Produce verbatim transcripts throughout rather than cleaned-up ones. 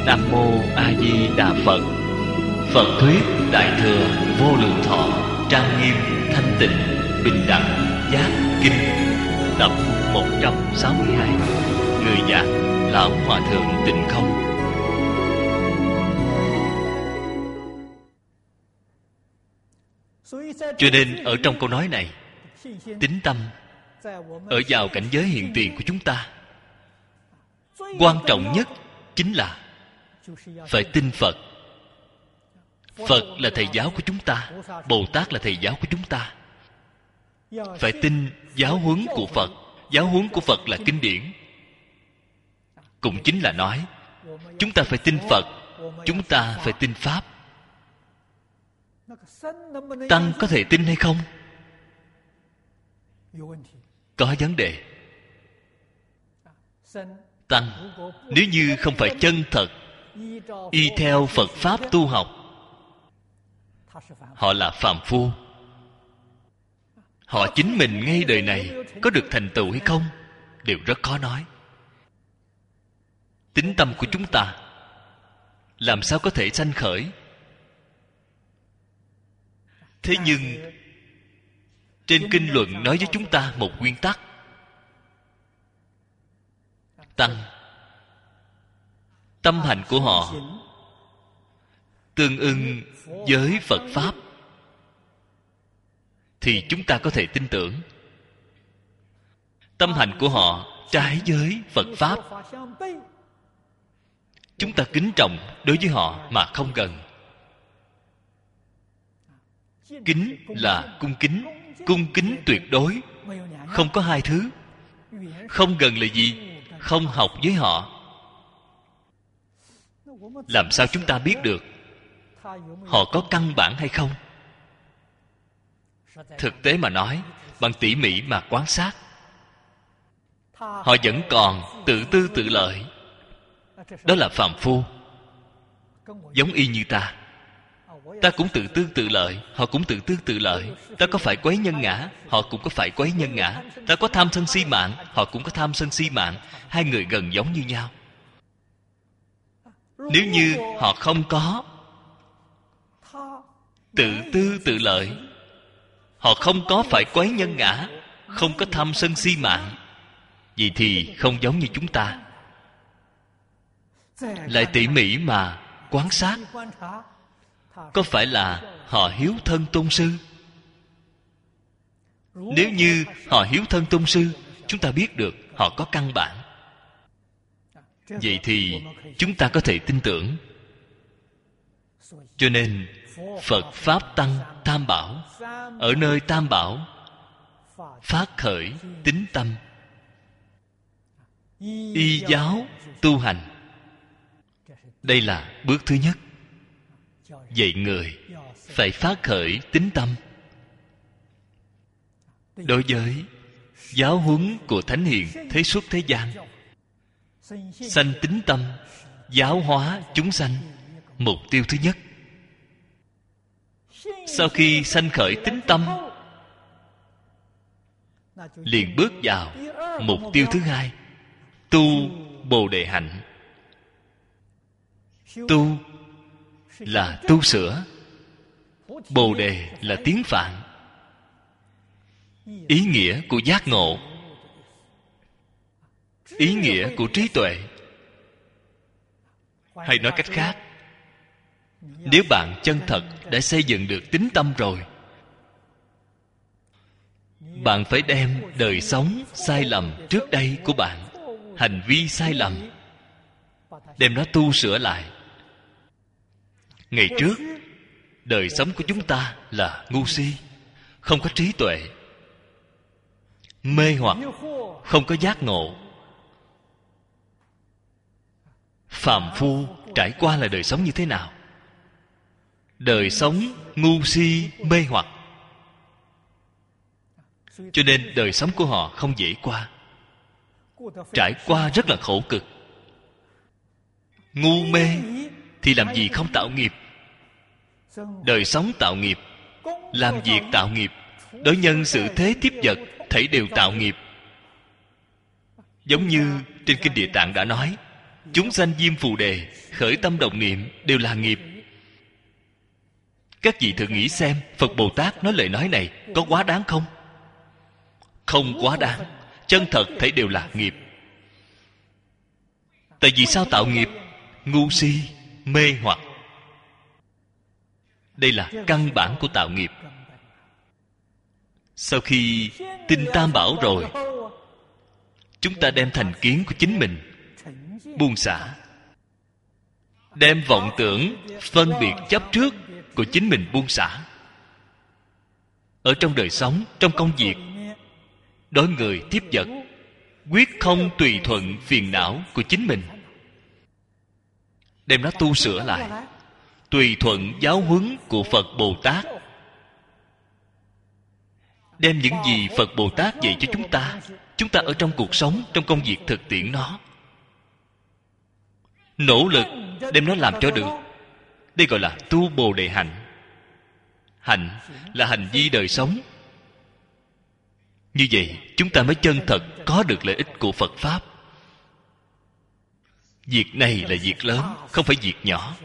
Nam Mô A Di Đà Phật. Phật thuyết Đại thừa Vô Lượng Thọ, trang nghiêm, thanh tịnh, bình đẳng, giác kinh. Tập một trăm sáu mươi hai. Người giảng Lão Hòa Thượng Tịnh Không. Cho nên ở trong câu nói này, tín tâm ở vào cảnh giới hiện tiền của chúng ta, quan trọng nhất chính là phải tin Phật. Phật là thầy giáo của chúng ta, Bồ Tát là thầy giáo của chúng ta. Phải tin giáo huấn của Phật. Giáo huấn của Phật là kinh điển. Cũng chính là nói, chúng ta phải tin Phật, chúng ta phải tin Pháp. Tăng có thể tin hay không? Có vấn đề. Tăng nếu như không phải chân thật y theo Phật Pháp tu học, họ là phàm phu. Họ chính mình ngay đời này có được thành tựu hay không đều rất khó nói. Tín tâm của chúng ta làm sao có thể sanh khởi? Thế nhưng trên kinh luận nói với chúng ta một nguyên tắc: tăng tâm hành của họ tương ưng với Phật Pháp thì chúng ta có thể tin tưởng. Tâm hành của họ trái với Phật Pháp, chúng ta kính trọng đối với họ mà không gần. Kính là cung kính, cung kính tuyệt đối, không có hai thứ. Không gần là gì? Không học với họ. Làm sao chúng ta biết được họ có căn bản hay không? Thực tế mà nói, bằng tỉ mỉ mà quan sát, họ vẫn còn tự tư tự lợi. Đó là phàm phu, giống y như ta. Ta cũng tự tư tự lợi, họ cũng tự tư tự lợi. Ta có phải quấy nhân ngã, họ cũng có phải quấy nhân ngã. Ta có tham sân si mạng, họ cũng có tham sân si mạng. Hai người gần giống như nhau. Nếu như họ không có tự tư tự lợi, họ không có phải quấy nhân ngã, không có tham sân si mạng, vậy thì không giống như chúng ta. Lại tỉ mỉ mà quan sát, có phải là họ hiếu thân tôn sư? Nếu như họ hiếu thân tôn sư, chúng ta biết được họ có căn bản, vậy thì chúng ta có thể tin tưởng. Cho nên Phật Pháp Tăng Tam Bảo, ở nơi Tam Bảo phát khởi tín tâm, y giáo tu hành. Đây là bước thứ nhất. Dạy người phải phát khởi tín tâm. Đối với giáo huấn của Thánh Hiền thế xuất thế gian, sanh tín tâm, giáo hóa chúng sanh, mục tiêu thứ nhất. Sau khi sanh khởi tín tâm, liền bước vào mục tiêu thứ hai: tu Bồ Đề hạnh. Tu là tu sửa, Bồ Đề là tiếng Phạn, ý nghĩa của giác ngộ, ý nghĩa của trí tuệ. Hay nói cách khác, nếu bạn chân thật đã xây dựng được tín tâm rồi, bạn phải đem đời sống sai lầm trước đây của bạn, hành vi sai lầm, đem nó tu sửa lại. Ngày trước đời sống của chúng ta là ngu si, không có trí tuệ, mê hoặc, không có giác ngộ. Phàm phu trải qua là đời sống như thế nào? Đời sống ngu si mê hoặc. Cho nên đời sống của họ không dễ qua, trải qua rất là khổ cực. Ngu mê thì làm gì không tạo nghiệp? Đời sống tạo nghiệp, làm việc tạo nghiệp, đối nhân sự thế tiếp vật thảy đều tạo nghiệp. Giống như trên Kinh Địa Tạng đã nói, chúng sanh diêm phù đề, khởi tâm động niệm đều là nghiệp. Các vị thử nghĩ xem, Phật Bồ Tát nói lời nói này có quá đáng không? Không quá đáng. Chân thật thấy đều là nghiệp. Tại vì sao tạo nghiệp? Ngu si, mê hoặc. Đây là căn bản của tạo nghiệp. Sau khi tin Tam Bảo rồi, chúng ta đem thành kiến của chính mình buông xả, đem vọng tưởng phân biệt chấp trước của chính mình buông xả. Ở trong đời sống, trong công việc, đối người tiếp vật, quyết không tùy thuận phiền não của chính mình, đem nó tu sửa lại, tùy thuận giáo huấn của Phật Bồ Tát. Đem những gì Phật Bồ Tát dạy cho chúng ta, chúng ta ở trong cuộc sống, trong công việc thực tiễn nó, nỗ lực đem nó làm cho được. Đây gọi là tu Bồ Đề hạnh. Hạnh là hành vi đời sống. Như vậy chúng ta mới chân thật có được lợi ích của Phật Pháp. Việc này là việc lớn, không phải việc nhỏ.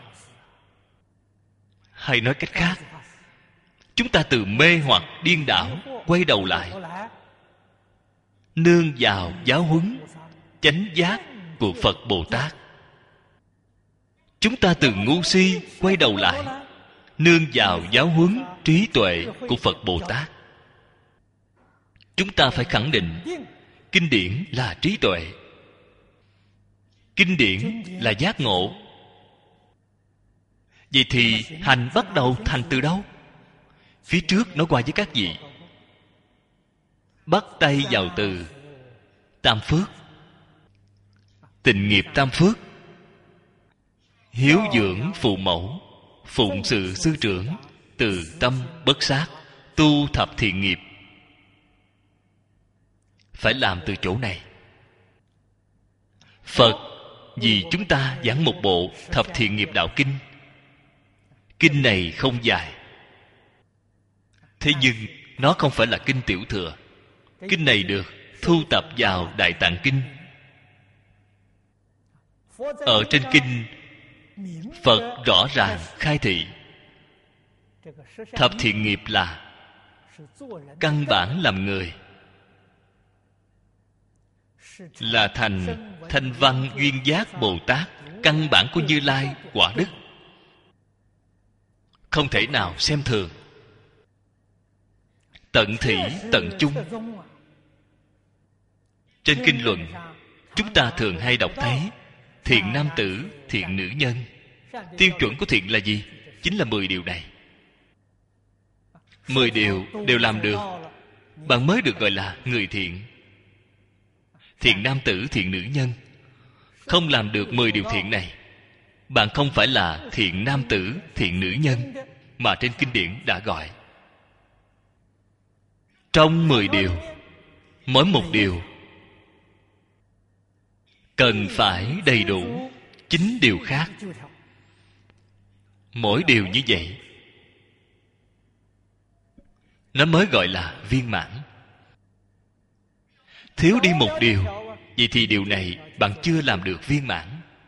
Hay nói cách khác, chúng ta từ mê hoặc điên đảo quay đầu lại, nương vào giáo huấn chánh giác của Phật Bồ Tát. Chúng ta từ ngu si quay đầu lại, nương vào giáo huấn trí tuệ của Phật Bồ Tát. Chúng ta phải khẳng định kinh điển là trí tuệ, kinh điển là giác ngộ. Vậy thì hành bắt đầu thành từ đâu? Phía trước nói qua với các vị, bắt tay vào từ tam phước. Tịnh nghiệp tam phước: hiếu dưỡng phụ mẫu, phụng sự sư trưởng, từ tâm bất sát, tu thập thiện nghiệp. Phải làm từ chỗ này. Phật vì chúng ta giảng một bộ thập thiện nghiệp đạo kinh. Kinh này không dài, thế nhưng nó không phải là kinh tiểu thừa. Kinh này được thu tập vào Đại Tạng Kinh. Ở trên kinh, Phật rõ ràng khai thị thập thiện nghiệp là căn bản làm người, là thành Thanh Văn Duyên Giác Bồ Tát, căn bản của Như Lai quả đức, không thể nào xem thường. Tận thỉ tận chung. Trên kinh luận, chúng ta thường hay đọc thấy thiện nam tử, thiện nữ nhân. Tiêu chuẩn của thiện là gì? Chính là mười điều này. Mười điều đều làm được, bạn mới được gọi là người thiện. Thiện nam tử, thiện nữ nhân. Không làm được mười điều thiện này, bạn không phải là thiện nam tử, thiện nữ nhân mà trên kinh điển đã gọi. Trong mười điều, mỗi một điều cần phải đầy đủ chín điều khác. Mỗi điều như vậy, nó mới gọi là viên mãn. Thiếu đi một điều, vậy thì điều này bạn chưa làm được viên mãn.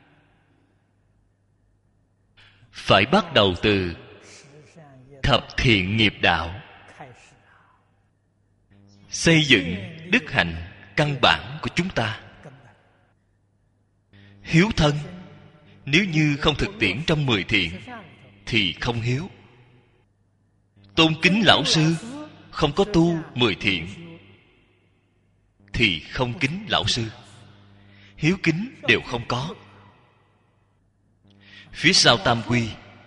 Phải bắt đầu từ thập thiện nghiệp đạo, xây dựng đức hạnh căn bản của chúng ta. Hiếu thân, nếu như không thực tiễn trong mười thiện thì không hiếu. Tôn kính lão sư, không có tu mười thiện thì không kính lão sư. Hiếu kính đều không có. Phía sau tam quy,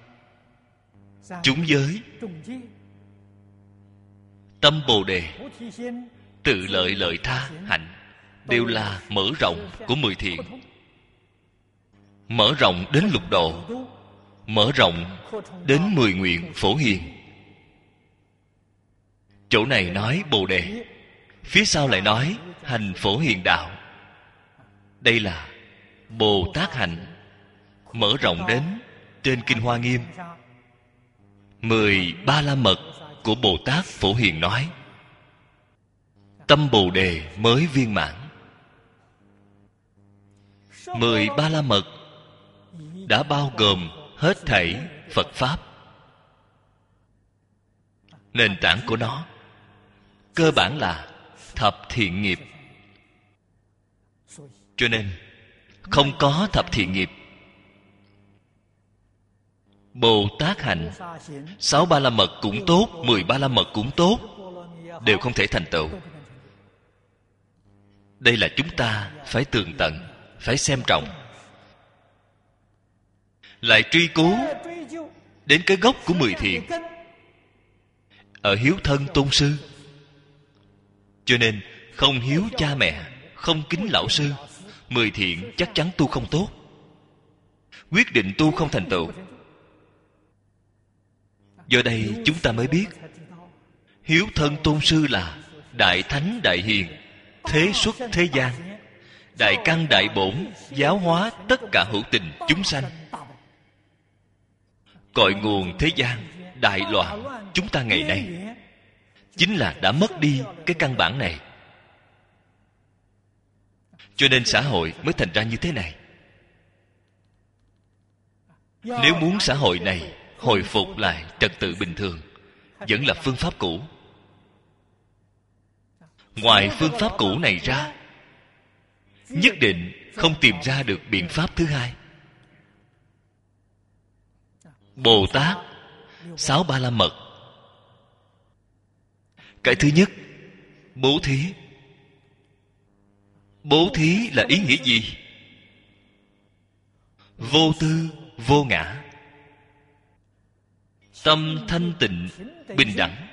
chúng giới, tâm bồ đề, tự lợi lợi tha hạnh, đều là mở rộng của mười thiện. Mở rộng đến lục độ, mở rộng đến mười nguyện phổ hiền. Chỗ này nói bồ đề, phía sau lại nói hành phổ hiền đạo. Đây là Bồ Tát hạnh, mở rộng đến trên Kinh Hoa Nghiêm. Mười ba la mật của Bồ Tát Phổ Hiền nói, tâm bồ đề mới viên mãn. Mười ba la mật đã bao gồm hết thảy Phật Pháp. Nền tảng của nó cơ bản là thập thiện nghiệp. Cho nên không có thập thiện nghiệp, Bồ Tát hạnh sáu ba la mật cũng tốt, mười ba la mật cũng tốt, đều không thể thành tựu. Đây là chúng ta phải tường tận, phải xem trọng. Lại truy cứu đến cái gốc của mười thiện, ở hiếu thân tôn sư. Cho nên không hiếu cha mẹ, không kính lão sư, mười thiện chắc chắn tu không tốt, quyết định tu không thành tựu. Do đây chúng ta mới biết hiếu thân tôn sư là đại thánh đại hiền, thế xuất thế gian, đại căn đại bổn, giáo hóa tất cả hữu tình chúng sanh. Cội nguồn thế gian đại loạn chúng ta ngày nay chính là đã mất đi cái căn bản này. Cho nên xã hội mới thành ra như thế này. Nếu muốn xã hội này hồi phục lại trật tự bình thường, vẫn là phương pháp cũ. Ngoài phương pháp cũ này ra, nhất định không tìm ra được biện pháp thứ hai. Bồ Tát sáu ba la mật, cái thứ nhất, bố thí. Bố thí là ý nghĩa gì? Vô tư, vô ngã, tâm thanh tịnh, bình đẳng,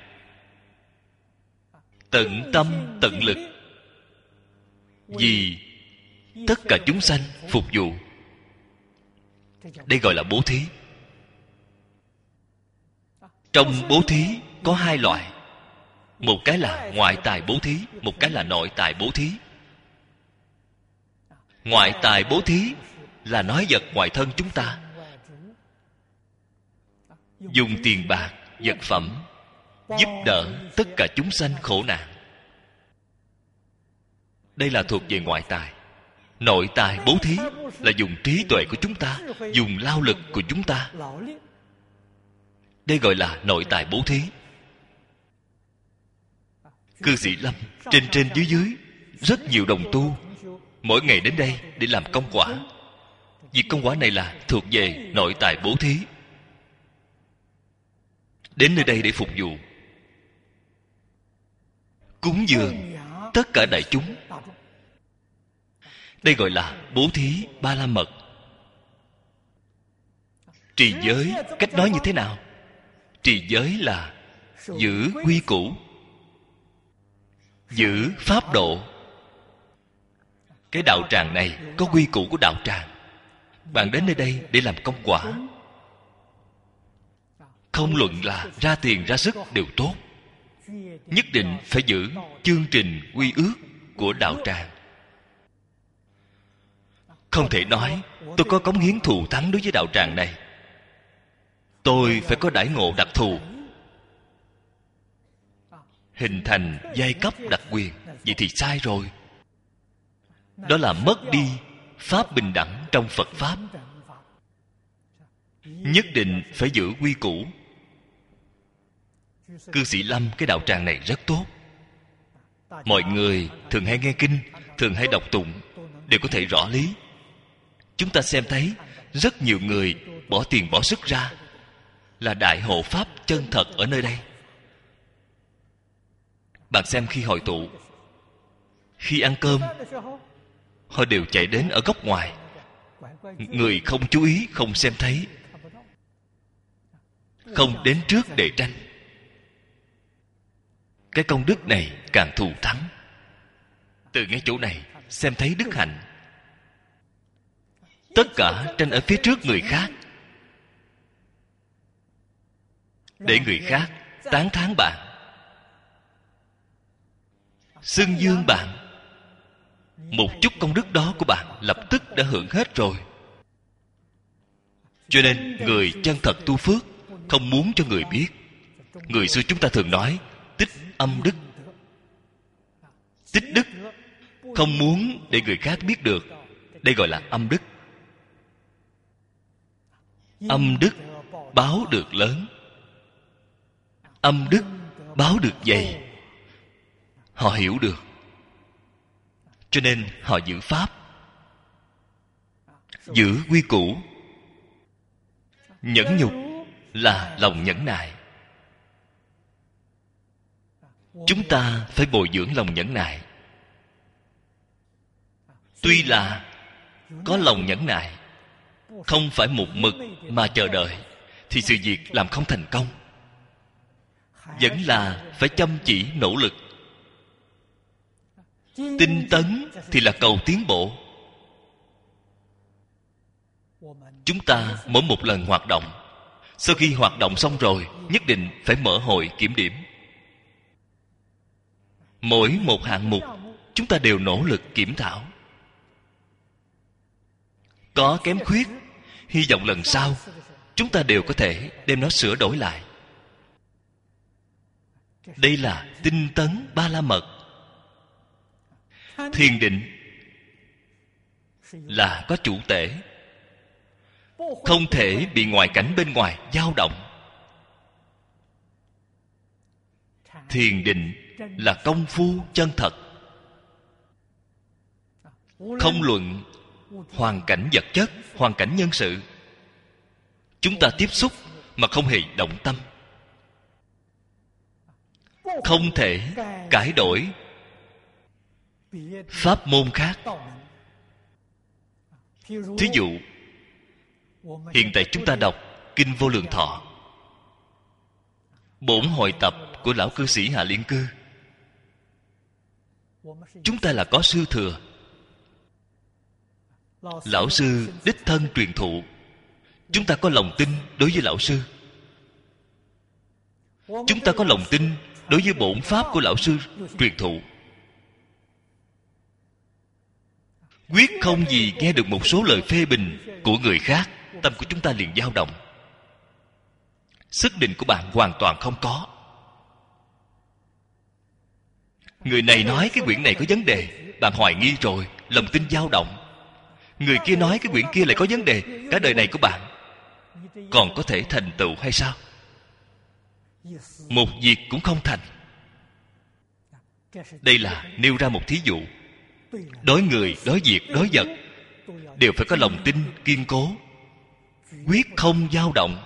tận tâm, tận lực, vì tất cả chúng sanh phục vụ. Đây gọi là bố thí. Trong bố thí có hai loại. Một cái là ngoại tài bố thí, một cái là nội tài bố thí. Ngoại tài bố thí là nói vật ngoài thân chúng ta, dùng tiền bạc, vật phẩm giúp đỡ tất cả chúng sanh khổ nạn. Đây là thuộc về ngoại tài. Nội tài bố thí là dùng trí tuệ của chúng ta, dùng lao lực của chúng ta. Đây gọi là nội tài bố thí. Cư sĩ Lâm trên trên dưới dưới rất nhiều đồng tu mỗi ngày đến đây để làm công quả. Việc công quả này là thuộc về nội tài bố thí. Đến nơi đây để phục vụ, cúng dường tất cả đại chúng. Đây gọi là bố thí ba la mật. Trì giới, cách nói như thế nào? Trì giới là giữ quy củ, giữ pháp độ. Cái đạo tràng này có quy củ của đạo tràng. Bạn đến nơi đây để làm công quả, không luận là ra tiền ra sức đều tốt, nhất định phải giữ chương trình quy ước của đạo tràng. Không thể nói tôi có cống hiến thù thắng đối với đạo tràng này, tôi phải có đãi ngộ đặc thù, hình thành giai cấp đặc quyền. Vậy thì sai rồi. Đó là mất đi pháp bình đẳng trong Phật Pháp. Nhất định phải giữ quy củ. Cư sĩ Lâm, cái đạo tràng này rất tốt. Mọi người thường hay nghe kinh, thường hay đọc tụng, đều có thể rõ lý. Chúng ta xem thấy rất nhiều người bỏ tiền bỏ sức ra, là đại hộ pháp chân thật ở nơi đây. Bạn xem khi hội tụ, khi ăn cơm, họ đều chạy đến ở góc ngoài. Người không chú ý, không xem thấy, không đến trước để tranh. Cái công đức này càng thù thắng. Từ ngay chỗ này xem thấy đức hạnh. Tất cả tranh ở phía trước người khác, để người khác tán thán bạn, xưng dương bạn. Một chút công đức đó của bạn lập tức đã hưởng hết rồi. Cho nên người chân thật tu phước không muốn cho người biết. Người xưa chúng ta thường nói tích âm đức. Tích đức không muốn để người khác biết được. Đây gọi là âm đức. Âm đức báo được lớn, âm đức báo được dày. Họ hiểu được, cho nên họ giữ pháp, giữ quy củ. Nhẫn nhục là lòng nhẫn nại. Chúng ta phải bồi dưỡng lòng nhẫn nại. Tuy là có lòng nhẫn nại, không phải một mực mà chờ đợi, thì sự việc làm không thành công. Vẫn là phải chăm chỉ nỗ lực. Tinh tấn thì là cầu tiến bộ. Chúng ta mỗi một lần hoạt động, sau khi hoạt động xong rồi, nhất định phải mở hội kiểm điểm. Mỗi một hạng mục chúng ta đều nỗ lực kiểm thảo. Có kém khuyết, hy vọng lần sau chúng ta đều có thể đem nó sửa đổi lại. Đây là tinh tấn ba la mật. Thiền định là có chủ tể, không thể bị ngoại cảnh bên ngoài dao động. Thiền định là công phu chân thật, không luận hoàn cảnh vật chất, hoàn cảnh nhân sự. Chúng ta tiếp xúc mà không hề động tâm, không thể cải đổi pháp môn khác. Thí dụ, hiện tại chúng ta đọc Kinh Vô Lượng Thọ, bổn hội tập của lão cư sĩ Hạ Liên Cư. Chúng ta là có sư thừa, lão sư đích thân truyền thụ. Chúng ta có lòng tin đối với lão sư. Chúng ta có lòng tin đối với bổn pháp của lão sư truyền thụ. Quyết không gì nghe được một số lời phê bình của người khác, tâm của chúng ta liền dao động. Sức định của bạn hoàn toàn không có. Người này nói cái quyển này có vấn đề, bạn hoài nghi rồi, lòng tin dao động. Người kia nói cái quyển kia lại có vấn đề, cả đời này của bạn còn có thể thành tựu hay sao? Một việc cũng không thành. Đây là nêu ra một thí dụ. Đối người, đối việc, đối vật đều phải có lòng tin kiên cố, quyết không dao động.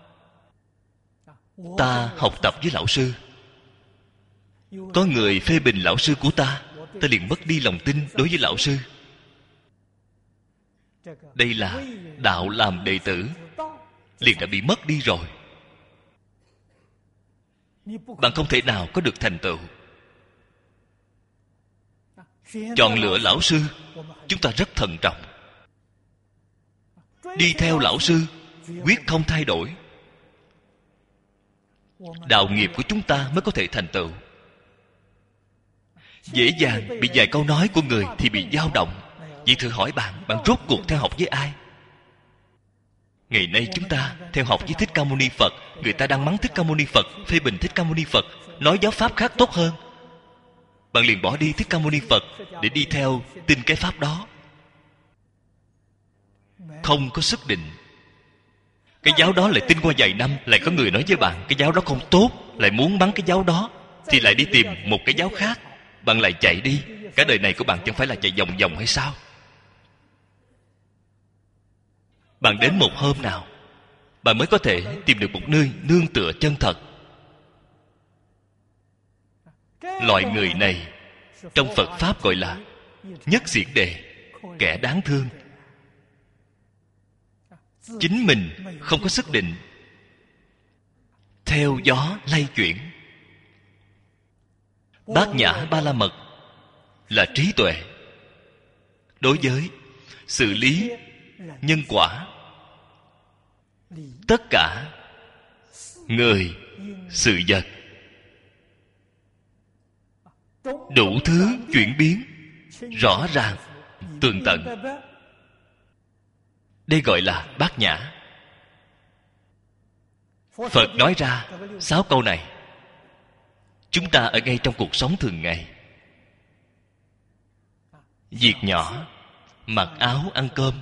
Ta học tập với lão sư, có người phê bình lão sư của ta, ta liền mất đi lòng tin đối với lão sư. Đây là đạo làm đệ tử liền đã bị mất đi rồi. Bạn không thể nào có được thành tựu. Chọn lựa lão sư, chúng ta rất thận trọng. Đi theo lão sư, quyết không thay đổi. Đạo nghiệp của chúng ta mới có thể thành tựu. Dễ dàng bị vài câu nói của người thì bị dao động. Vậy thử hỏi bạn, bạn rốt cuộc theo học với ai? Ngày nay chúng ta theo học với Thích Ca Mâu Ni Phật. Người ta đang mắng Thích Ca Mâu Ni Phật, phê bình Thích Ca Mâu Ni Phật, nói giáo pháp khác tốt hơn. Bạn liền bỏ đi Thích Ca Mâu Ni Phật để đi theo tin cái pháp đó. Không có sức định. Cái giáo đó lại tin qua vài năm, lại có người nói với bạn cái giáo đó không tốt, lại muốn mắng cái giáo đó, thì lại đi tìm một cái giáo khác. Bạn lại chạy đi. Cả đời này của bạn chẳng phải là chạy vòng vòng hay sao? Bạn đến một hôm nào, bạn mới có thể tìm được một nơi nương tựa chân thật. Loại người này trong Phật Pháp gọi là nhất xiển đề, kẻ đáng thương. Chính mình không có sức định, theo gió lay chuyển. Bát nhã ba la mật là trí tuệ. Đối với xử lý nhân quả, tất cả người, sự vật, đủ thứ chuyển biến rõ ràng, tường tận. Đây gọi là bát nhã. Phật nói ra sáu câu này, chúng ta ở ngay trong cuộc sống thường ngày. Việc nhỏ mặc áo ăn cơm,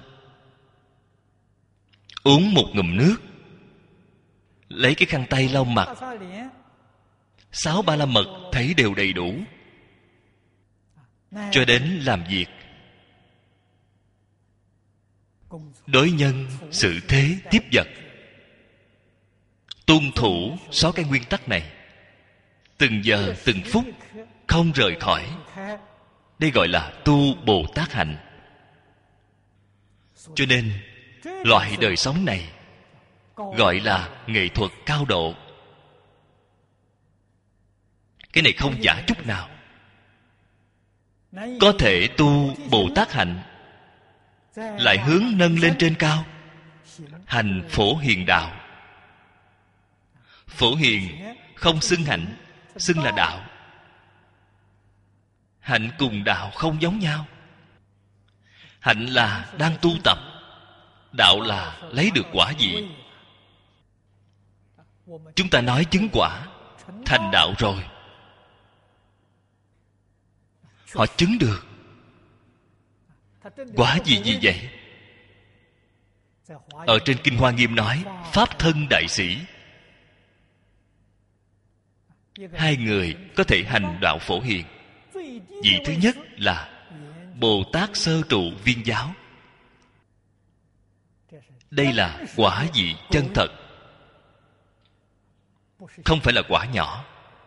uống một ngụm nước, lấy cái khăn tay lau mặt, sáu ba la mật thấy đều đầy đủ. Cho đến làm việc, đối nhân xử thế tiếp vật, tuân thủ sáu cái nguyên tắc này, từng giờ từng phút không rời khỏi. Đây gọi là tu Bồ Tát hạnh. Cho nên loại đời sống này gọi là nghệ thuật cao độ. Cái này không giả chút nào. Có thể tu Bồ Tát hạnh, lại hướng nâng lên trên cao, hành Phổ Hiền đạo. Phổ Hiền không xưng hạnh, xưng là đạo. Hạnh cùng đạo không giống nhau. Hạnh là đang tu tập, đạo là lấy được quả vị. Chúng ta nói chứng quả, thành đạo rồi. Họ chứng được. Quả gì gì vậy? Ở trên Kinh Hoa Nghiêm nói Pháp thân đại sĩ. Hai người có thể hành đạo Phổ Hiền. Vị thứ nhất là Bồ Tát sơ trụ viên giáo. Đây là quả vị chân thật, không phải là quả nhỏ.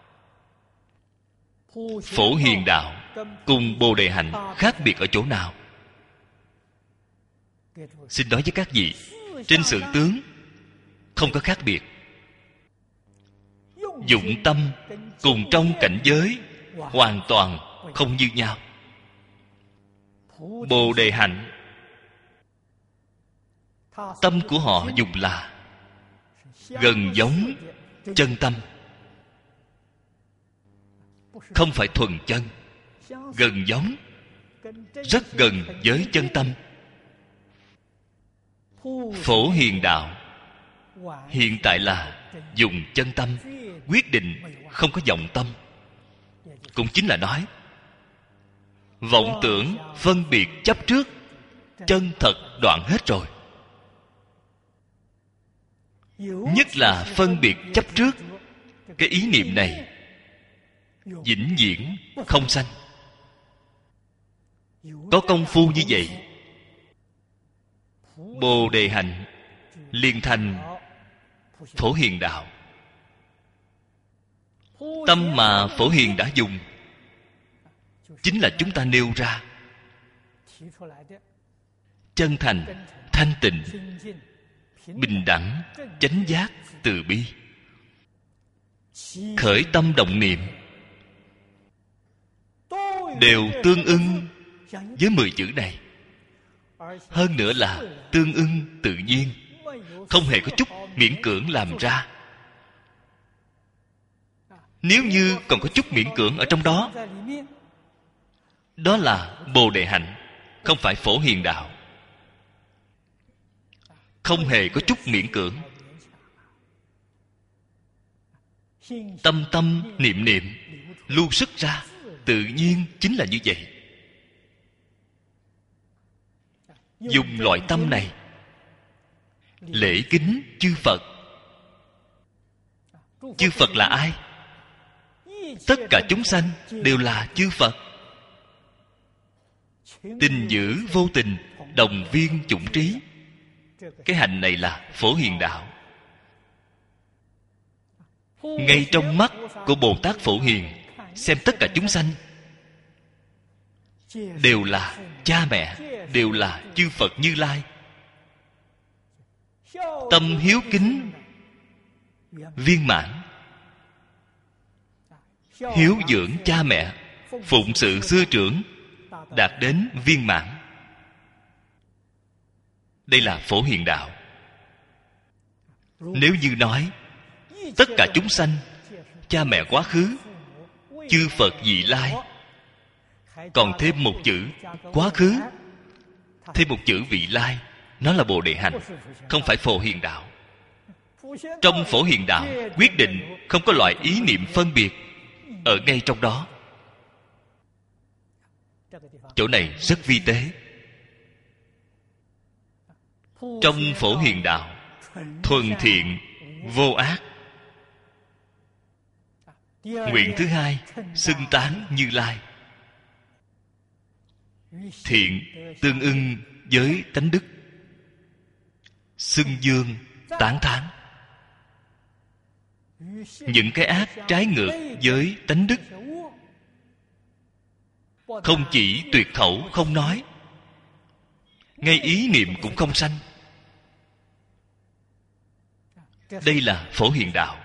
Phổ Hiền đạo cùng Bồ Đề hạnh khác biệt ở chỗ nào? Xin nói với các vị, trên sự tướng không có khác biệt. Dụng tâm cùng trong cảnh giới hoàn toàn không như nhau. Bồ Đề hạnh, tâm của họ dùng là gần giống chân tâm, không phải thuần chân. Gần giống, rất gần với chân tâm. Phổ Hiền đạo hiện tại là dùng chân tâm quyết định, không có vọng tâm. Cũng chính là nói vọng tưởng phân biệt chấp trước chân thật đoạn hết rồi. Nhất là phân biệt chấp trước, cái ý niệm này vĩnh viễn không sanh. Có công phu như vậy, Bồ Đề hạnh liền thành Phổ Hiền đạo. Tâm mà Phổ Hiền đã dùng chính là chúng ta nêu ra: chân thành, thanh tịnh, bình đẳng, chánh giác, từ bi. Khởi tâm động niệm đều tương ưng với mười chữ này. Hơn nữa là tương ưng tự nhiên, không hề có chút miễn cưỡng làm ra. Nếu như còn có chút miễn cưỡng ở trong đó, đó là Bồ Đề hạnh, không phải Phổ Hiền đạo. Không hề có chút miễn cưỡng. Tâm tâm niệm niệm lưu xuất ra, tự nhiên chính là như vậy. Dùng loại tâm này lễ kính chư Phật. Chư Phật là ai? Tất cả chúng sanh đều là chư Phật. Tình dữ vô tình, đồng viên chủng trí. Cái hành này là Phổ Hiền đạo. Ngay trong mắt của Bồ Tát Phổ Hiền, xem tất cả chúng sanh đều là cha mẹ, đều là chư Phật Như Lai. Tâm hiếu kính viên mãn, hiếu dưỡng cha mẹ, phụng sự sư trưởng đạt đến viên mãn. Đây là Phổ Hiền đạo. Nếu như nói tất cả chúng sanh, cha mẹ quá khứ, chư Phật vị lai, còn thêm một chữ quá khứ, thêm một chữ vị lai, nó là Bồ Đề hạnh, không phải Phổ Hiền đạo. Trong Phổ Hiền đạo quyết định không có loại ý niệm phân biệt ở ngay trong đó. Chỗ này rất vi tế. Trong Phổ Hiền Đạo, thuần thiện vô ác. Nguyện thứ hai, xưng tán Như Lai. Thiện tương ưng với tánh đức, xưng dương tán thán. Những cái ác trái ngược với tánh đức, không chỉ tuyệt khẩu không nói, ngay ý niệm cũng không sanh. Đây là Phổ Hiền Đạo.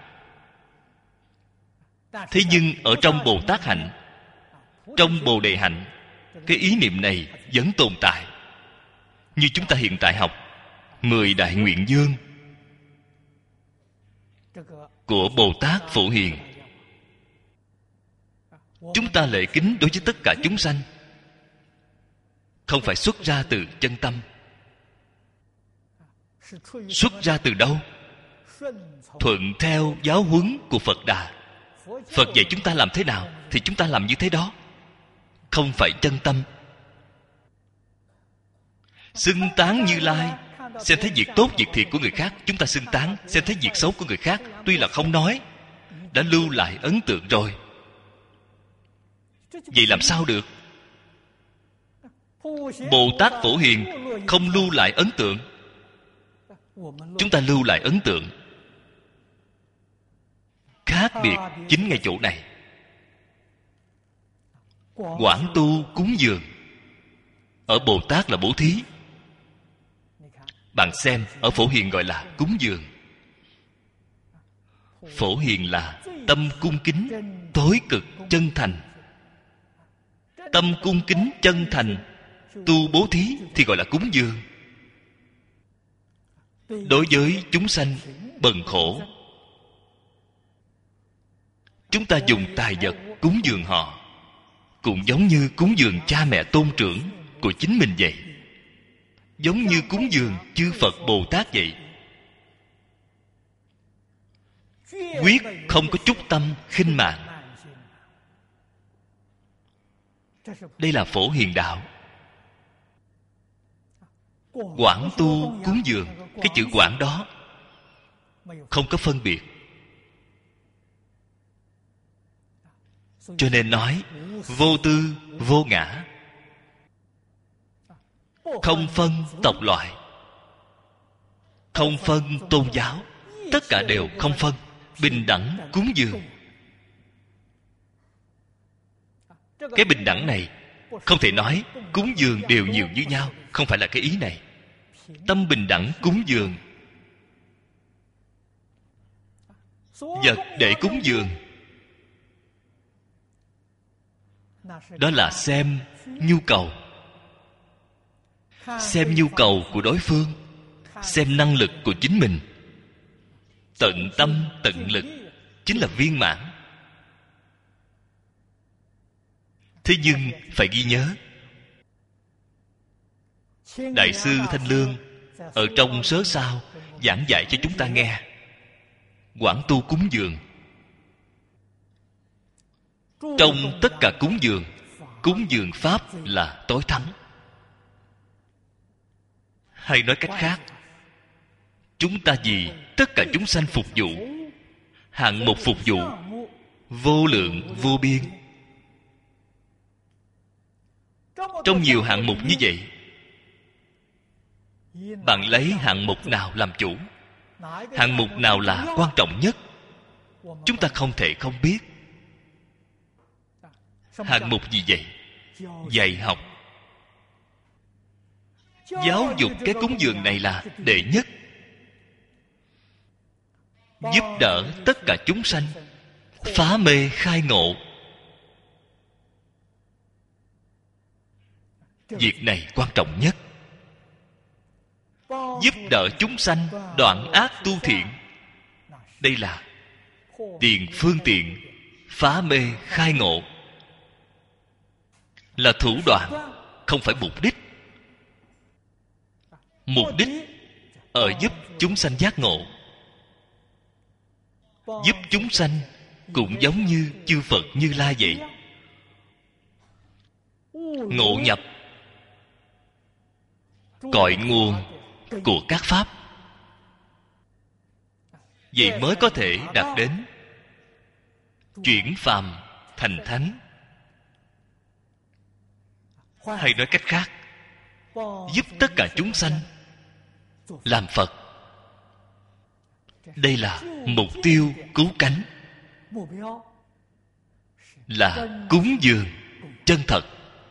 Thế nhưng ở trong Bồ Tát hạnh, trong Bồ Đề hạnh, cái ý niệm này vẫn tồn tại. Như chúng ta hiện tại học Mười Đại Nguyện Dương của Bồ Tát Phổ Hiền, chúng ta lễ kính đối với tất cả chúng sanh, không phải xuất ra từ chân tâm. Xuất ra từ đâu? Thuận theo giáo huấn của Phật Đà. Phật dạy chúng ta làm thế nào thì chúng ta làm như thế đó, không phải chân tâm. Xưng tán Như Lai, xem thấy việc tốt việc thiện của người khác, chúng ta xưng tán. Xem thấy việc xấu của người khác, tuy là không nói, đã lưu lại ấn tượng rồi. Vậy làm sao được? Bồ Tát Phổ Hiền không lưu lại ấn tượng, chúng ta lưu lại ấn tượng. Khác biệt chính ngay chỗ này. Quảng tu cúng dường, ở Bồ Tát là bố thí. Bạn xem, ở Phổ Hiền gọi là cúng dường. Phổ Hiền là tâm cung kính tối cực chân thành. Tâm cung kính chân thành, tu bố thí thì gọi là cúng dường. Đối với chúng sanh bần khổ, chúng ta dùng tài vật cúng dường họ, cũng giống như cúng dường cha mẹ tôn trưởng của chính mình vậy, giống như cúng dường chư Phật Bồ Tát vậy. Quyết không có chút tâm khinh mạn. Đây là Phổ Hiền Đạo. Quảng tu cúng dường, cái chữ quảng đó không có phân biệt. Cho nên nói vô tư vô ngã, không phân tộc loại, không phân tôn giáo, tất cả đều không phân, bình đẳng cúng dường. Cái bình đẳng này không thể nói cúng dường đều nhiều như nhau, không phải là cái ý này. Tâm bình đẳng cúng dường. Vật để cúng dường, đó là xem nhu cầu, xem nhu cầu của đối phương, xem năng lực của chính mình. Tận tâm tận lực chính là viên mãn. Thế nhưng phải ghi nhớ, Đại sư Thanh Lương ở trong Sớ Sao giảng dạy cho chúng ta nghe, quảng tu cúng dường. Trong tất cả cúng dường, cúng dường pháp là tối thắng. Hay nói cách khác, chúng ta vì tất cả chúng sanh phục vụ, hạng mục phục vụ vô lượng vô biên. Trong nhiều hạng mục như vậy, bạn lấy hạng mục nào làm chủ? Hạng mục nào là quan trọng nhất? Chúng ta không thể không biết. Hạng mục gì vậy? Dạy học. Giáo dục cái cúng dường này là đệ nhất. Giúp đỡ tất cả chúng sanh phá mê khai ngộ. Việc này quan trọng nhất. Giúp đỡ chúng sanh đoạn ác tu thiện, đây là tiền phương tiện phá mê khai ngộ, là thủ đoạn, không phải mục đích. Mục đích ở giúp chúng sanh giác ngộ. Giúp chúng sanh cũng giống như chư Phật Như Lai vậy. Ngộ nhập cội nguồn của các pháp. Vậy mới có thể đạt đến chuyển phàm thành thánh. Hay nói cách khác, giúp tất cả chúng sanh làm Phật. Đây là mục tiêu cứu cánh, là cúng dường chân thật.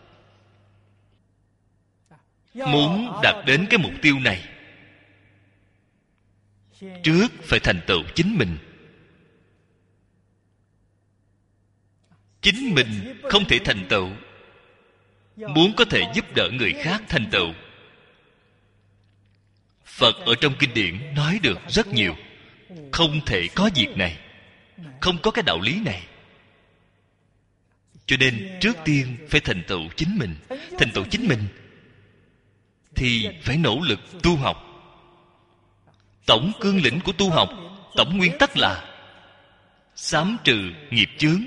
Muốn đạt đến cái mục tiêu này, trước phải thành tựu chính mình. Chính mình không thể thành tựu, muốn có thể giúp đỡ người khác thành tựu. Phật ở trong kinh điển nói được rất nhiều. Không thể có việc này, không có cái đạo lý này. Cho nên trước tiên phải thành tựu chính mình. Thành tựu chính mình thì phải nỗ lực tu học. Tổng cương lĩnh của tu học, tổng nguyên tắc là xám trừ nghiệp chướng,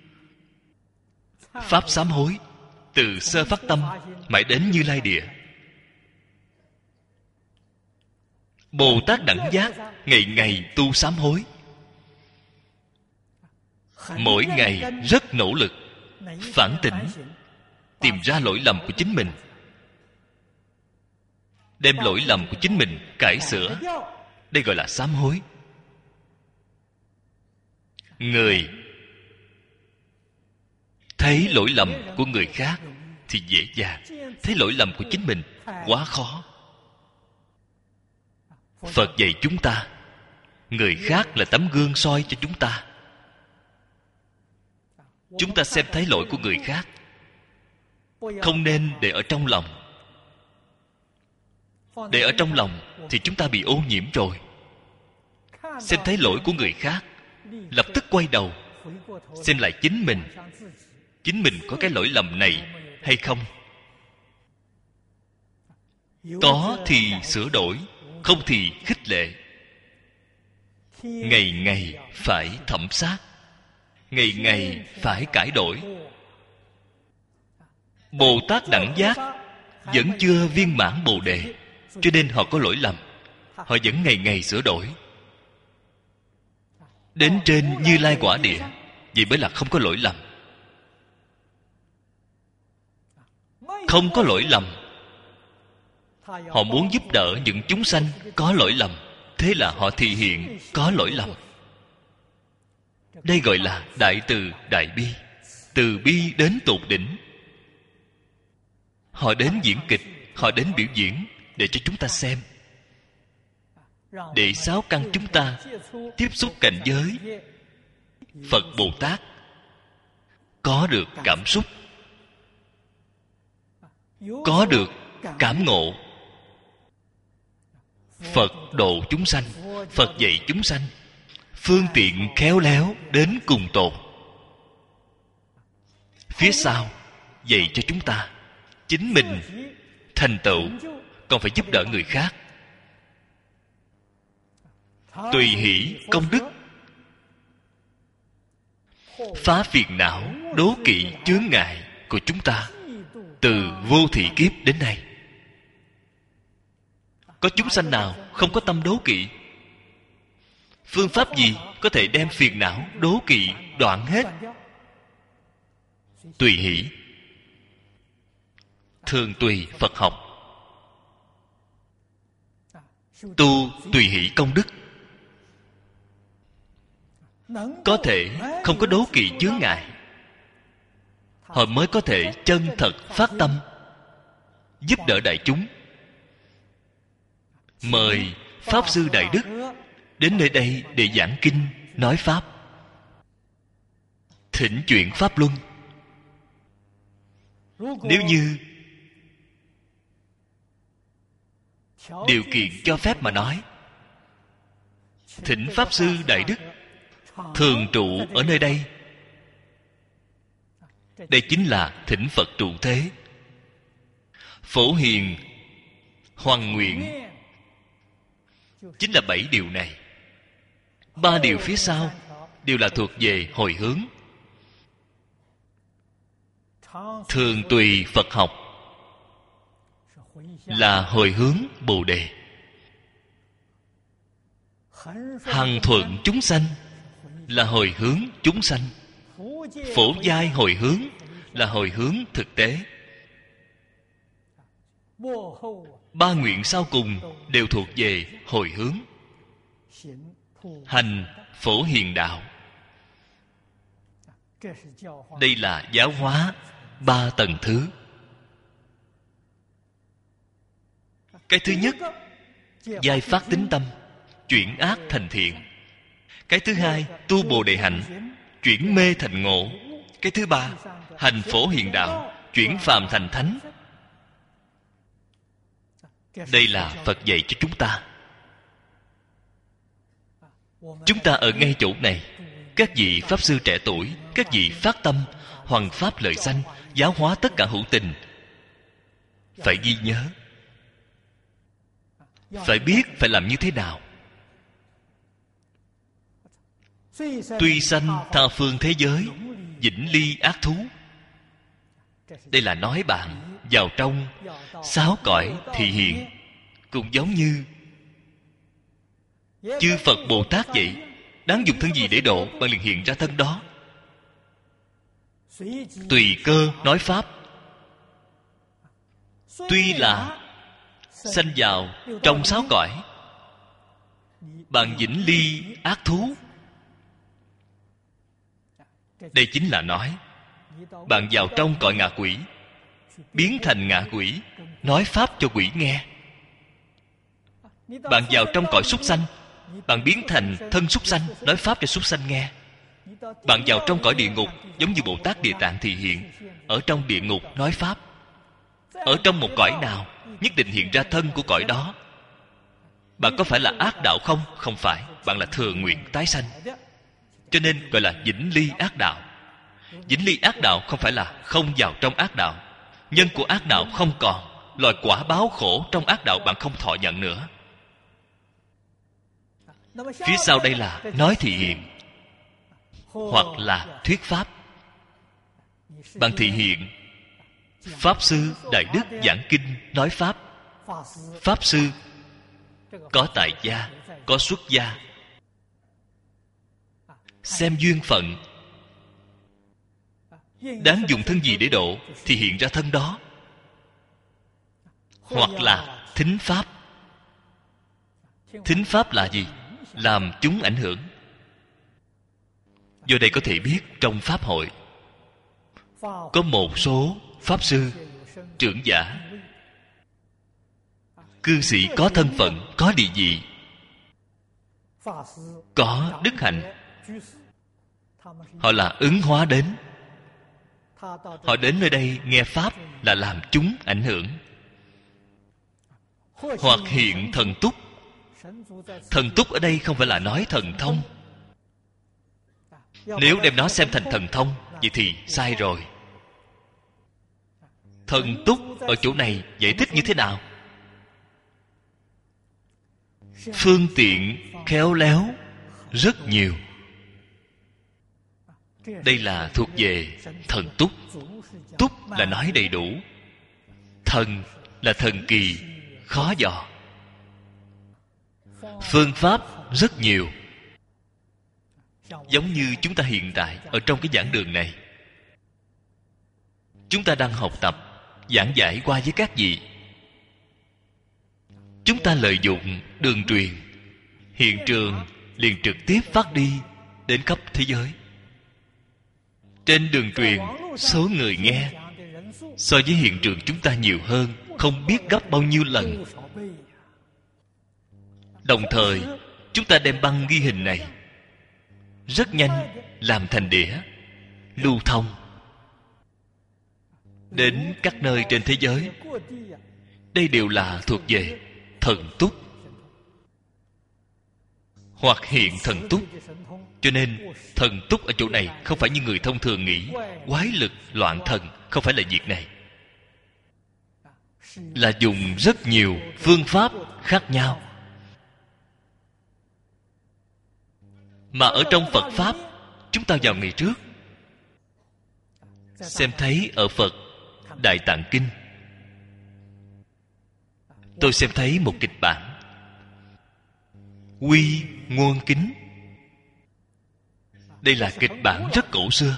pháp sám hối, từ sơ phát tâm mãi đến Như Lai Địa. Bồ Tát Đẳng Giác ngày ngày tu sám hối, mỗi ngày rất nỗ lực phản tỉnh, tìm ra lỗi lầm của chính mình, đem lỗi lầm của chính mình cải sửa. Đây gọi là sám hối. Người thấy lỗi lầm của người khác thì dễ dàng, thấy lỗi lầm của chính mình quá khó. Phật dạy chúng ta, người khác là tấm gương soi cho chúng ta. Chúng ta xem thấy lỗi của người khác, không nên để ở trong lòng. Để ở trong lòng thì chúng ta bị ô nhiễm rồi. Xem thấy lỗi của người khác, lập tức quay đầu xem lại chính mình. Chính mình có cái lỗi lầm này hay không? Có thì sửa đổi, không thì khích lệ. Ngày ngày phải thẩm sát, ngày ngày phải cải đổi. Bồ Tát Đẳng Giác vẫn chưa viên mãn Bồ Đề, cho nên họ có lỗi lầm. Họ vẫn ngày ngày sửa đổi. Đến trên Như Lai Quả Địa, vậy mới là không có lỗi lầm. Không có lỗi lầm. Họ muốn giúp đỡ những chúng sanh có lỗi lầm, thế là họ thị hiện có lỗi lầm. Đây gọi là đại từ đại bi, từ bi đến tột đỉnh. Họ đến diễn kịch, họ đến biểu diễn để cho chúng ta xem, để sáu căn chúng ta tiếp xúc cảnh giới Phật Bồ Tát, có được cảm xúc, có được cảm ngộ. Phật độ chúng sanh, Phật dạy chúng sanh, phương tiện khéo léo đến cùng tột. Phía sau dạy cho chúng ta, chính mình thành tựu, còn phải giúp đỡ người khác. Tùy hỷ công đức, phá phiền não đố kỵ chướng ngại của chúng ta từ vô thị kiếp đến nay. Có chúng sanh nào không có tâm đố kỵ? Phương pháp gì có thể đem phiền não đố kỵ đoạn hết? Tùy hỷ. Thường tùy Phật học, tu tùy hỷ công đức, có thể không có đố kỵ chướng ngại, họ mới có thể chân thật phát tâm giúp đỡ đại chúng. Mời Pháp Sư Đại Đức đến nơi đây để giảng kinh, nói Pháp, thỉnh chuyển Pháp Luân. Nếu như điều kiện cho phép mà nói, thỉnh Pháp Sư Đại Đức thường trụ ở nơi đây. Đây chính là thỉnh Phật trụ thế. Phổ hiền hoằng nguyện chính là bảy điều này. Ba điều phía sau đều là thuộc về hồi hướng. Thường tùy Phật học là hồi hướng Bồ Đề. hằng thuận chúng sanh là hồi hướng chúng sanh. Phổ giai hồi hướng là hồi hướng thực tế. Ba nguyện sau cùng đều thuộc về hồi hướng. Hành phổ hiền đạo. Đây là giáo hóa ba tầng thứ. Cái thứ nhất, giai phát tín tâm, chuyển ác thành thiện. Cái thứ hai, tu bồ đề hạnh, chuyển mê thành ngộ. Cái thứ ba, hành phổ hiền đạo, chuyển phàm thành thánh. Đây là Phật dạy cho chúng ta. Chúng ta ở ngay chỗ này, các vị Pháp Sư trẻ tuổi, các vị phát tâm hoằng pháp lợi sanh, giáo hóa tất cả hữu tình, phải ghi nhớ, phải biết phải làm như thế nào. Tuy sanh tha phương thế giới, vĩnh ly ác thú. Đây là nói bạn vào trong sáu cõi thị hiện, cũng giống như chư Phật Bồ Tát vậy. Đáng dùng thân gì để độ, bạn liền hiện ra thân đó. Tùy cơ nói pháp. Tuy là sanh vào trong sáu cõi, bạn vĩnh ly ác thú. Đây chính là nói bạn vào trong cõi ngạ quỷ, biến thành ngạ quỷ, nói pháp cho quỷ nghe. Bạn vào trong cõi súc sanh, bạn biến thành thân súc sanh, nói pháp cho súc sanh nghe. Bạn vào trong cõi địa ngục, giống như Bồ Tát Địa Tạng thị hiện, ở trong địa ngục nói pháp. Ở trong một cõi nào, nhất định hiện ra thân của cõi đó. Bạn có phải là ác đạo không? Không phải. Bạn là thừa nguyện tái sanh, cho nên gọi là vĩnh ly ác đạo. Vĩnh ly ác đạo không phải là không vào trong ác đạo. Nhân của ác đạo không còn, loại quả báo khổ trong ác đạo bạn không thọ nhận nữa. Phía sau đây là nói thị hiện, hoặc là thuyết pháp. Bạn thị hiện, Pháp Sư Đại Đức giảng kinh nói pháp. Pháp Sư có tại gia, có xuất gia. Xem duyên phận, đáng dùng thân gì để độ thì hiện ra thân đó. Hoặc là thính pháp. Thính pháp là gì? Làm chúng ảnh hưởng. Do đây có thể biết trong pháp hội có một số Pháp Sư, trưởng giả, cư sĩ có thân phận, có địa vị, có đức hạnh. Họ là ứng hóa đến. Họ đến nơi đây nghe pháp là làm chúng ảnh hưởng. Hoặc hiện thần túc. Thần túc ở đây không phải là nói thần thông. Nếu đem nó xem thành thần thông, vậy thì sai rồi. Thần túc ở chỗ này giải thích như thế nào? Phương tiện khéo léo rất nhiều. Đây là thuộc về thần túc. Túc là nói đầy đủ. Thần là thần kỳ, khó dò. Phương pháp rất nhiều. Giống như chúng ta hiện tại ở trong cái giảng đường này, chúng ta đang học tập, giảng giải qua với các vị. Chúng ta lợi dụng đường truyền, hiện trường liền trực tiếp phát đi đến khắp thế giới. Trên đường truyền, số người nghe so với hiện trường chúng ta nhiều hơn không biết gấp bao nhiêu lần. Đồng thời, chúng ta đem băng ghi hình này rất nhanh làm thành đĩa, lưu thông đến các nơi trên thế giới. Đây đều là thuộc về thần túc hoặc hiện thần túc. Cho nên thần túc ở chỗ này không phải như người thông thường nghĩ quái lực loạn thần. Không phải là việc này, là dùng rất nhiều phương pháp khác nhau. Mà ở trong Phật Pháp, chúng ta vào ngày trước xem thấy ở Phật Đại Tạng Kinh, tôi xem thấy một kịch bản. Quy Nguồn Kính. Đây là kịch bản rất cổ xưa,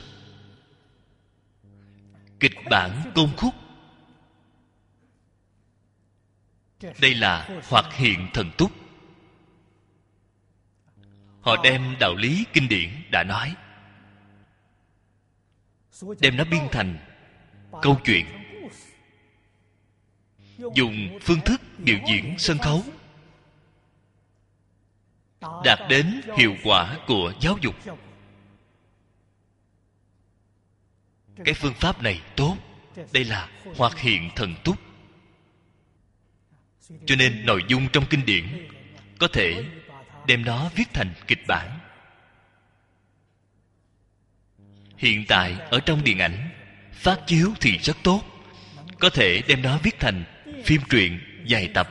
kịch bản Côn Khúc. Đây là Hoạt Hiện Thần Túc. Họ đem đạo lý kinh điển đã nói, đem nó biên thành câu chuyện, dùng phương thức biểu diễn sân khấu, đạt đến hiệu quả của giáo dục. Cái phương pháp này tốt. Đây là Hoạt Hiện Thần Túc. Cho nên nội dung trong kinh điển có thể đem nó viết thành kịch bản. Hiện tại ở trong điện ảnh phát chiếu thì rất tốt, có thể đem nó viết thành phim truyện dài tập.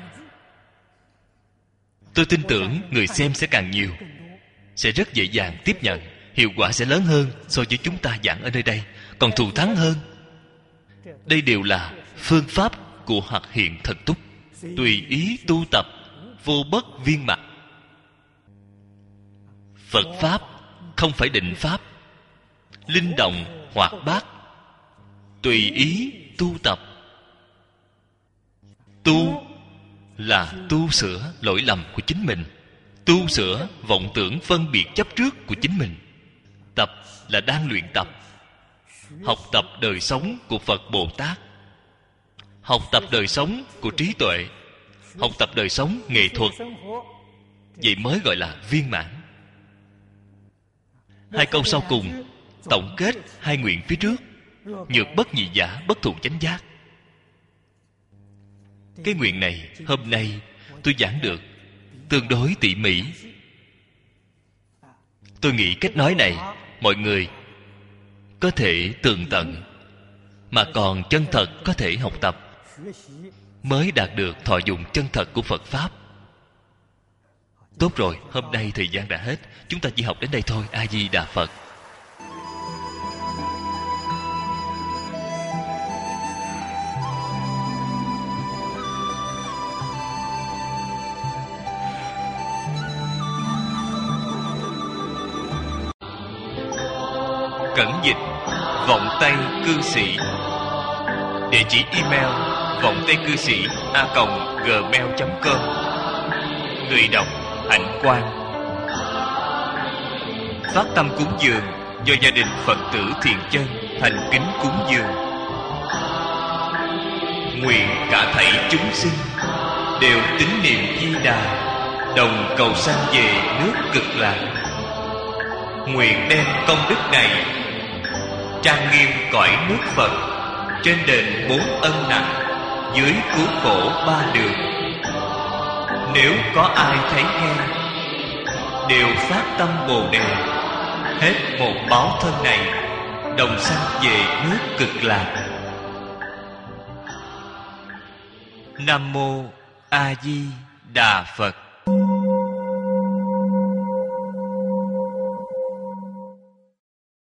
Tôi tin tưởng người xem sẽ càng nhiều, sẽ rất dễ dàng tiếp nhận, hiệu quả sẽ lớn hơn so với chúng ta giảng ở nơi đây, còn thù thắng hơn. Đây đều là phương pháp của Hoạt Hiện Thần Túc. Tùy ý tu tập, vô bất viên mãn. Phật Pháp không phải định Pháp, linh động hoạt bát, tùy ý tu tập. Tu là tu sửa lỗi lầm của chính mình, tu sửa vọng tưởng phân biệt chấp trước của chính mình. Tập là đang luyện tập, học tập đời sống của Phật Bồ Tát, học tập đời sống của trí tuệ, học tập đời sống nghệ thuật. Vậy mới gọi là viên mãn. Hai câu sau cùng tổng kết hai nguyện phía trước: nhược bất nhị giả, bất thụ chánh giác. Cái nguyện này hôm nay tôi giảng được tương đối tỉ mỉ. Tôi nghĩ cách nói này mọi người có thể tường tận, mà còn chân thật có thể học tập, mới đạt được thọ dụng chân thật của Phật Pháp. Tốt rồi, hôm nay thời gian đã hết, chúng ta chỉ học đến đây thôi. A Di Đà Phật. Cẩn dịch Vọng Tây Cư Sĩ. Địa chỉ email vọng tây cư sĩ a còng gmail chấm com. Người đọc Hạnh Quang. Phát tâm cúng dường do gia đình Phật tử Thiện Chân thành kính cúng dường. Nguyện cả thảy chúng sinh đều tín niệm Di Đà, đồng cầu sanh về nước Cực Lạc. Nguyện đem công đức này trang nghiêm cõi nước Phật, trên đền bốn ân nặng, dưới cứu khổ ba đường. Nếu có ai thấy nghe, đều phát tâm Bồ Đề, hết một báo thân này, đồng sanh về nước Cực Lạc. Nam Mô A Di Đà Phật.